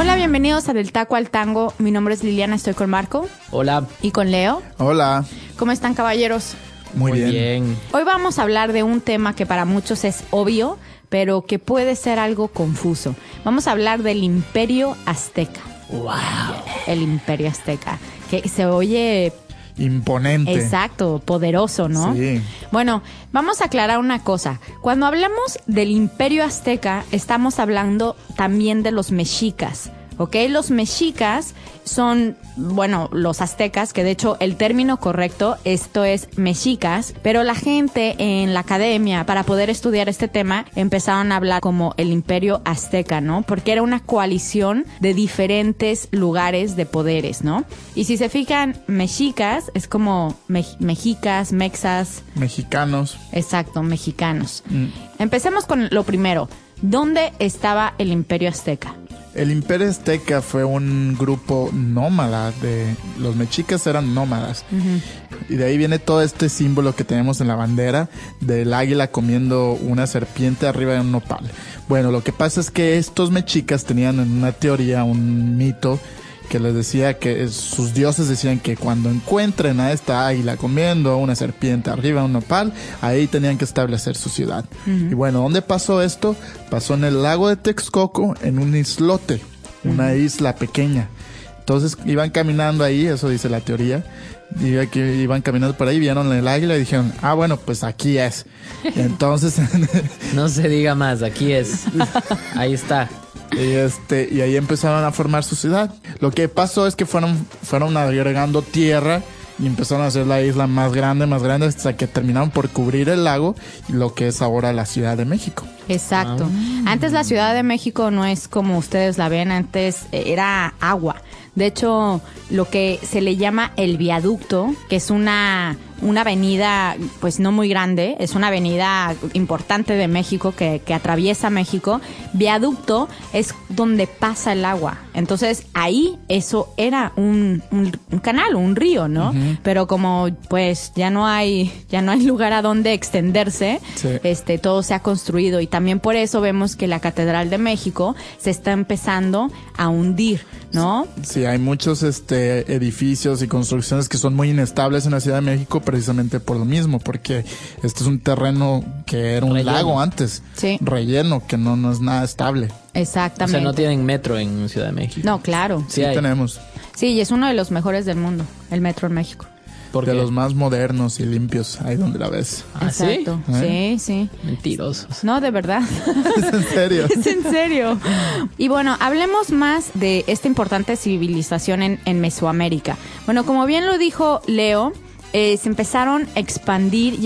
Hola, bienvenidos a Del Taco al Tango. Mi nombre es Liliana, estoy con Marco. Hola. Y con Leo. Hola. ¿Cómo están, caballeros? Muy bien. Hoy vamos a hablar de un tema que para muchos es obvio, pero que puede ser algo confuso. Vamos a hablar del Imperio Azteca. ¡Wow! El Imperio Azteca, que se oye... Imponente. Exacto, poderoso, ¿no? Sí. Bueno, vamos a aclarar una cosa. Cuando hablamos del Imperio Azteca, estamos hablando también de los mexicas, ¿ok? Los mexicas son, bueno, los aztecas, que de hecho el término correcto, esto es mexicas, pero la gente en la academia, para poder estudiar este tema, empezaron a hablar como el Imperio Azteca, ¿no? Porque era una coalición de diferentes lugares de poderes, ¿no? Y si se fijan, mexicas es como mexicas, mexas. Mexicanos. Exacto, mexicanos. Empecemos con lo primero. ¿Dónde estaba el Imperio Azteca? El Imperio Azteca fue un grupo nómada. Los mexicas eran nómadas. Y de ahí viene todo este símbolo que tenemos en la bandera del águila comiendo una serpiente arriba de un nopal. Bueno, lo que pasa es que estos mexicas tenían una teoría, un mito, que les decía que sus dioses decían que cuando encuentren a esta águila comiendo una serpiente arriba de un nopal, ahí tenían que establecer su ciudad. Y bueno, ¿dónde pasó esto? Pasó en el lago de Texcoco, en un islote, una isla pequeña. Entonces iban caminando ahí, eso dice la teoría, iban caminando por ahí, vieron el águila y dijeron, bueno, pues aquí es. Y entonces... No se diga más, aquí es. Ahí está. Y ahí empezaron a formar su ciudad. Lo que pasó es que fueron agregando tierra y empezaron a hacer la isla más grande, hasta que terminaron por cubrir el lago, lo que es ahora la Ciudad de México. Exacto. Antes la Ciudad de México no es como ustedes la ven, antes era agua. De hecho, lo que se le llama el viaducto, que es una avenida pues no muy grande, es una avenida importante de México que atraviesa México. Viaducto es donde pasa el agua. Entonces ahí eso era un canal, un río, ¿no? Pero como pues ya no hay lugar a donde extenderse, sí. Todo se ha construido, y también por eso vemos que la Catedral de México se está empezando a hundir, ¿no? Sí, hay muchos edificios y construcciones que son muy inestables en la Ciudad de México, precisamente por lo mismo, porque este es un terreno que era un lago antes, sí. Relleno, que no es nada estable. Exactamente. O sea, no tienen metro en Ciudad de México. No, claro. Sí tenemos. Sí, y es uno de los mejores del mundo, el metro en México. De los más modernos y limpios, ahí donde la ves. Exacto. ¿Sí? Sí. Mentirosos. No, de verdad. ¿Es en serio? Es en serio. Y bueno, hablemos más de esta importante civilización en Mesoamérica. Bueno, como bien lo dijo Leo, se empezaron a expandir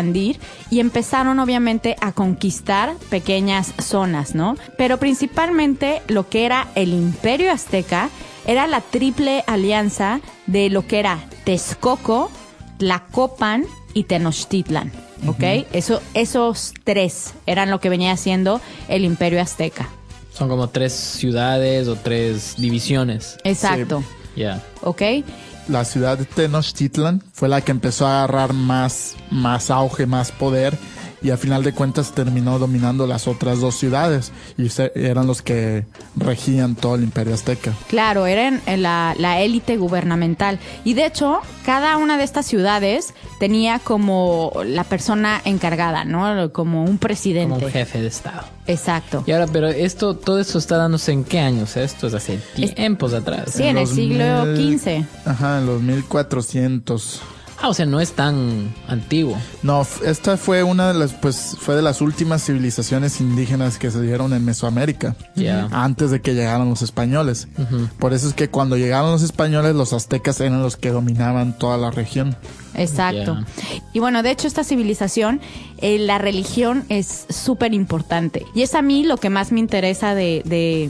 y empezaron obviamente a conquistar pequeñas zonas, ¿no? Pero principalmente lo que era el Imperio Azteca era la triple alianza de lo que era Texcoco, Tlacopan y Tenochtitlan, ¿ok? Esos tres eran lo que venía siendo el Imperio Azteca. Son como 3 ciudades o 3 divisiones. Exacto. Sí. Ya. ¿Ok? La ciudad de Tenochtitlan fue la que empezó a agarrar más auge, más poder, y al final de cuentas terminó dominando las otras 2 ciudades, y eran los que regían todo el Imperio Azteca. Claro, eran la élite gubernamental, y de hecho cada una de estas ciudades tenía como la persona encargada, ¿no? Como un presidente. Como un jefe de estado. Exacto. Y ahora, pero todo esto está dándose ¿en qué años? Esto es hace tiempos atrás. Sí, en el siglo XV. Ajá, en los 1400. O sea, no es tan antiguo. No, esta fue fue de las últimas civilizaciones indígenas que se dieron en Mesoamérica. Antes de que llegaran los españoles. Por eso es que cuando llegaron los españoles, los aztecas eran los que dominaban toda la región. Exacto. Y bueno, de hecho esta civilización, la religión es súper importante. Y es a mí lo que más me interesa de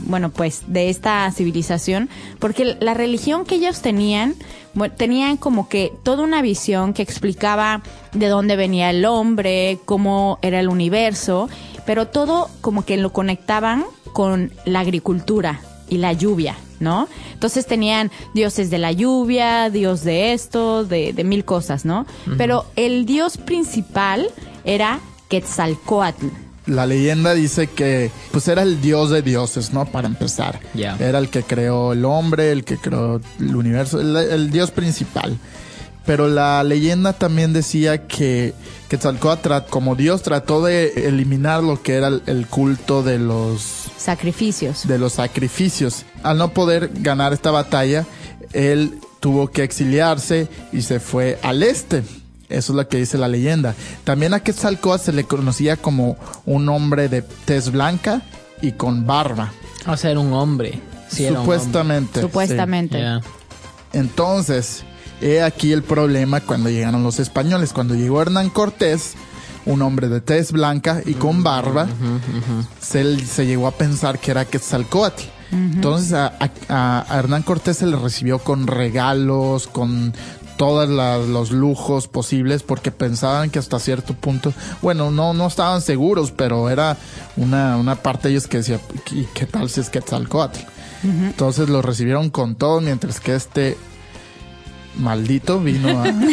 esta civilización, porque la religión que ellos tenían como que toda una visión que explicaba de dónde venía el hombre, cómo era el universo, pero todo como que lo conectaban con la agricultura y la lluvia, ¿no? Entonces tenían dioses de la lluvia, dios de esto, de mil cosas, ¿no? Pero el dios principal era Quetzalcóatl, La leyenda dice que pues era el dios de dioses, ¿no? Para empezar. Ya. Era el que creó el hombre, el que creó el universo, el dios principal. Pero la leyenda también decía que Quetzalcóatl como dios trató de eliminar lo que era el culto de los sacrificios. Al no poder ganar esta batalla, él tuvo que exiliarse y se fue al este. Eso es lo que dice la leyenda. También a Quetzalcóatl se le conocía como un hombre de tez blanca y con barba. O sea, era un hombre. Sí, Supuestamente. Supuestamente. Sí. Yeah. Entonces, he aquí el problema cuando llegaron los españoles. Cuando llegó Hernán Cortés, un hombre de tez blanca y con barba, se llegó a pensar que era Quetzalcóatl. Entonces a Hernán Cortés se le recibió con regalos, con todos los lujos posibles, porque pensaban que hasta cierto punto, bueno, no estaban seguros, pero era una parte de ellos que decía, ¿y qué tal si es Quetzalcóatl? Entonces lo recibieron con todo, mientras que este maldito vino a...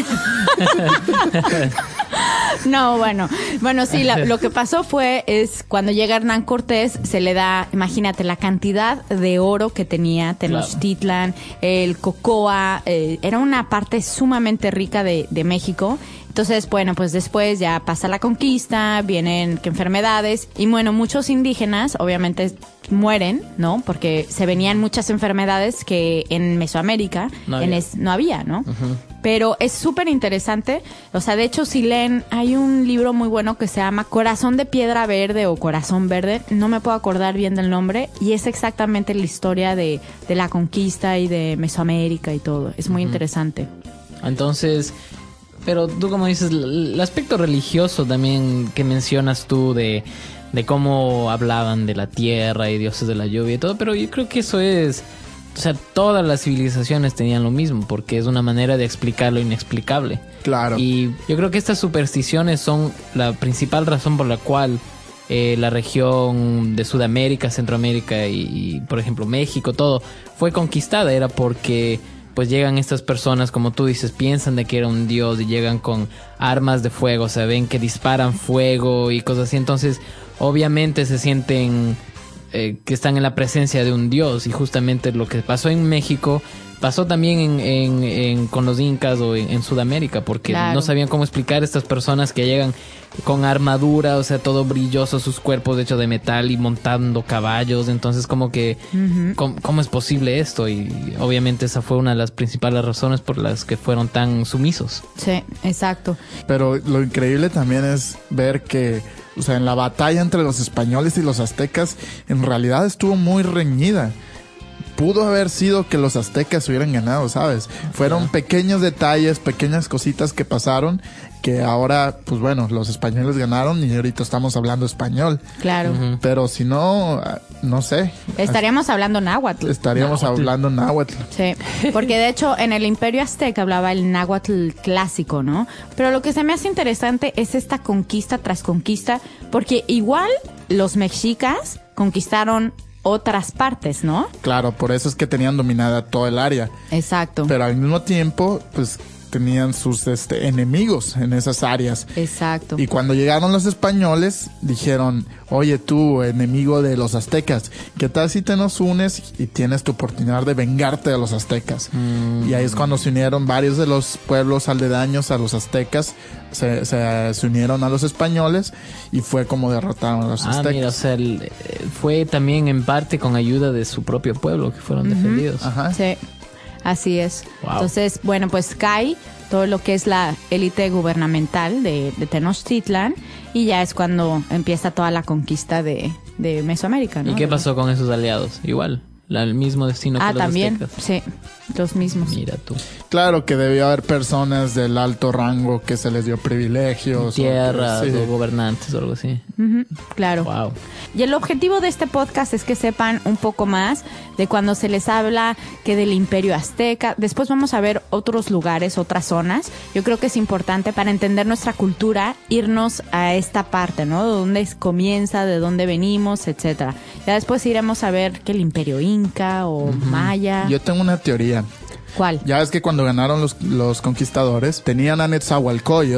No, bueno, sí, lo que pasó es cuando llega Hernán Cortés, se le da, imagínate, la cantidad de oro que tenía Tenochtitlan, el cocoa, era una parte sumamente rica de México. Entonces, bueno, pues después ya pasa la conquista, vienen que enfermedades y bueno, muchos indígenas obviamente mueren, ¿no? Porque se venían muchas enfermedades que en Mesoamérica no había, ¿no? Pero es súper interesante. O sea, de hecho, si leen, hay un libro muy bueno que se llama Corazón de Piedra Verde o Corazón Verde. No me puedo acordar bien del nombre. Y es exactamente la historia de la conquista y de Mesoamérica y todo. Es muy interesante. Entonces, pero tú como dices, el aspecto religioso también que mencionas tú de cómo hablaban de la tierra y dioses de la lluvia y todo. Pero yo creo que eso es... O sea, todas las civilizaciones tenían lo mismo, porque es una manera de explicar lo inexplicable. Claro. Y yo creo que estas supersticiones son la principal razón por la cual la región de Sudamérica, Centroamérica y, por ejemplo, México, todo fue conquistada. Era porque pues llegan estas personas, como tú dices, piensan de que era un dios y llegan con armas de fuego, o sea, ven que disparan fuego y cosas así. Entonces, obviamente se sienten... que están en la presencia de un dios, y justamente lo que pasó en México pasó también con los incas o en Sudamérica, porque no sabían cómo explicar a estas personas que llegan con armadura, o sea, todo brilloso, sus cuerpos hechos de metal y montando caballos. Entonces como que ¿cómo es posible esto? Y obviamente esa fue una de las principales razones por las que fueron tan sumisos. Sí, exacto. Pero lo increíble también es ver que, o sea, en la batalla entre los españoles y los aztecas, en realidad estuvo muy reñida. Pudo haber sido que los aztecas hubieran ganado, ¿sabes? Fueron pequeños detalles, pequeñas cositas que pasaron, que ahora, pues bueno, los españoles ganaron y ahorita estamos hablando español. Claro. Pero si no, no sé. Estaríamos hablando náhuatl. Hablando náhuatl. Sí, porque de hecho en el Imperio Azteca hablaba el náhuatl clásico, ¿no? Pero lo que se me hace interesante es esta conquista tras conquista, porque igual los mexicas conquistaron otras partes, ¿no? Claro, por eso es que tenían dominada toda el área. Exacto. Pero al mismo tiempo, pues tenían sus enemigos en esas áreas. Exacto. Y cuando llegaron los españoles, dijeron, oye tú, enemigo de los aztecas, ¿qué tal si te nos unes y tienes tu oportunidad de vengarte de los aztecas? Y ahí es cuando se unieron varios de los pueblos aledaños a los aztecas, se unieron a los españoles y fue como derrotaron a los aztecas. Mira, o sea, fue también en parte con ayuda de su propio pueblo que fueron defendidos. Ajá. Sí. Así es. Wow. Entonces, bueno, pues cae todo lo que es la élite gubernamental de Tenochtitlan y ya es cuando empieza toda la conquista de Mesoamérica, ¿no? ¿Y qué pasó con esos aliados? Igual, el mismo destino que los también, aztecas. sí, los mismos. Mira tú. Claro que debió haber personas del alto rango que se les dio privilegios. Tierras o gobernantes o algo así. Claro. Wow. Y el objetivo de este podcast es que sepan un poco más de cuando se les habla que del Imperio Azteca. Después vamos a ver otros lugares, otras zonas. Yo creo que es importante para entender nuestra cultura irnos a esta parte, ¿no? De dónde comienza, de dónde venimos, etcétera. Ya después iremos a ver que el Imperio Inca o Maya. Yo tengo una teoría. ¿Cuál? Ya ves que cuando ganaron los conquistadores, tenían a Netzahualcóyotl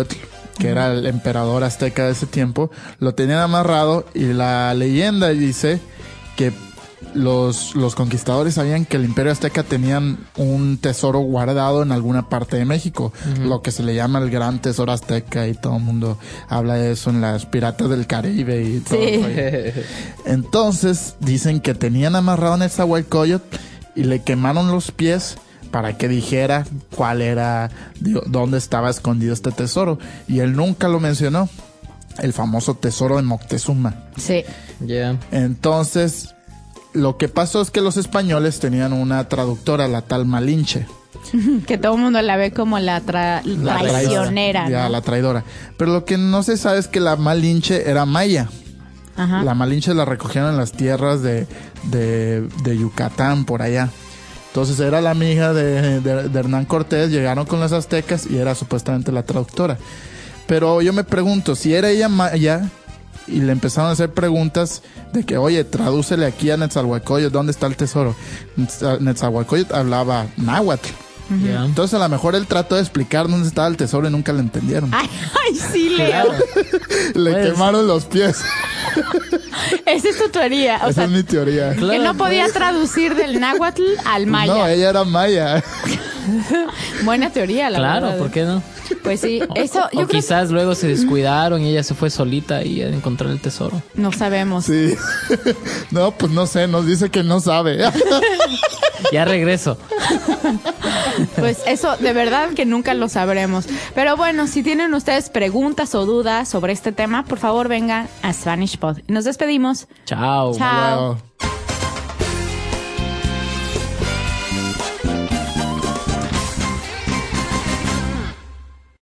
que era el emperador azteca de ese tiempo, lo tenían amarrado y la leyenda dice que los conquistadores sabían que el imperio azteca tenían un tesoro guardado en alguna parte de México, lo que se le llama el gran tesoro azteca, y todo el mundo habla de eso en las Piratas del Caribe y todo. Sí. Entonces dicen que tenían amarrado en Nezahualcóyotl y le quemaron los pies para que dijera cuál era, dónde estaba escondido este tesoro, y él nunca lo mencionó, el famoso tesoro de Moctezuma. Sí. Ya. Entonces, lo que pasó es que los españoles tenían una traductora, la tal Malinche. Que todo el mundo la ve como la traicionera, Ya, ¿no? la traidora. Pero lo que no se sabe es que la Malinche era maya. Ajá. La Malinche la recogieron en las tierras de Yucatán, por allá. Entonces era la amiga de Hernán Cortés, llegaron con los aztecas y era supuestamente la traductora. Pero yo me pregunto, si era ella maya y le empezaron a hacer preguntas de que, oye, tradúcele aquí a Nezahualcóyotl, ¿dónde está el tesoro? Nezahualcóyotl hablaba náhuatl. Ya. Entonces a lo mejor él trató de explicar dónde estaba el tesoro y nunca lo entendieron. Ay, sí, Leo. Le Pues- quemaron los pies. Esa es tu teoría. O Esa sea, es mi teoría. que no podía traducir del náhuatl al maya. No, ella era maya. Buena teoría, la Claro, verdad. ¿por qué no? Pues sí, eso yo O creo quizás luego se descuidaron y ella se fue solita y a encontrar el tesoro. que no sabemos. Sí. No, pues no sé, nos dice que no sabe. Ya regreso. Pues eso de verdad que nunca lo sabremos. Pero bueno, si tienen ustedes preguntas o dudas sobre este tema, por favor vengan a Spanish Pod. Nos despedimos. Chao. Chao. Luego.